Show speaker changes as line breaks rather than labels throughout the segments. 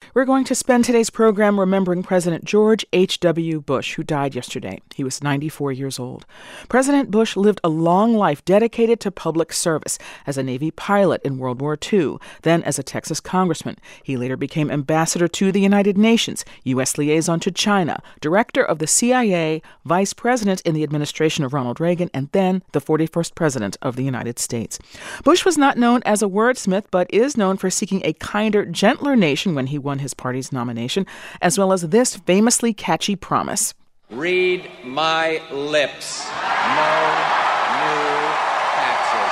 We're going to spend today's program remembering President George H.W. Bush, who died yesterday. He was 94 years old. President Bush lived a long life dedicated to public service as a Navy pilot in World War II, then as a Texas congressman. He later became ambassador to the United Nations, U.S. liaison to China, director of the CIA, vice president in the administration of Ronald Reagan, and then the 41st president of the United States. Bush was not known as a wordsmith, but is known for seeking a kinder, gentler nation when he won his party's nomination, as well as this famously catchy promise.
Read my lips. No new taxes.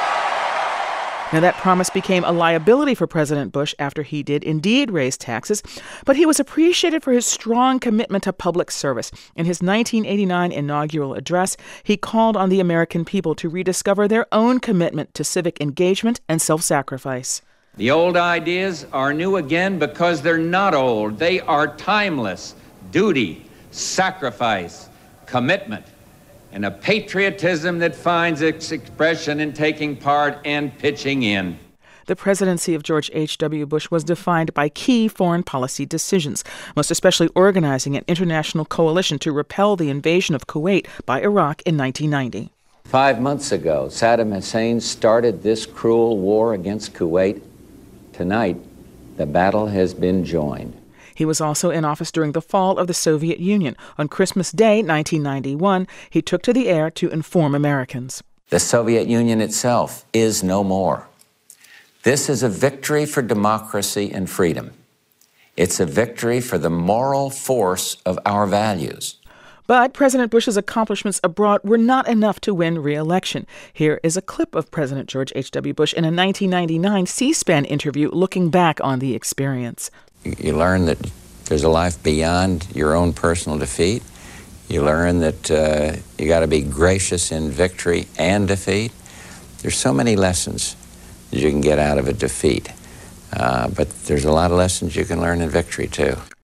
Now, that promise became a liability for President Bush after he did indeed raise taxes, but he was appreciated for his strong commitment to public service. In his 1989 inaugural address, he called on the American people to rediscover their own commitment to civic engagement and self-sacrifice.
The old ideas are new again because they're not old. They are timeless. Duty, sacrifice, commitment, and a patriotism that finds its expression in taking part and pitching in.
The presidency of George H.W. Bush was defined by key foreign policy decisions, most especially organizing an international coalition to repel the invasion of Kuwait by Iraq in 1990.
5 months ago, Saddam Hussein started this cruel war against Kuwait. Tonight, the battle has been joined.
He was also in office during the fall of the Soviet Union. On Christmas Day, 1991, he took to the air to inform Americans.
The Soviet Union itself is no more. This is a victory for democracy and freedom. It's a victory for the moral force of our values.
But President Bush's accomplishments abroad were not enough to win re-election. Here is a clip of President George H.W. Bush in a 1999 C-SPAN interview looking back on the experience.
You learn that there's a life beyond your own personal defeat. You learn that you got to be gracious in victory and defeat. There's so many lessons that you can get out of a defeat. But there's a lot of lessons you can learn in victory, too.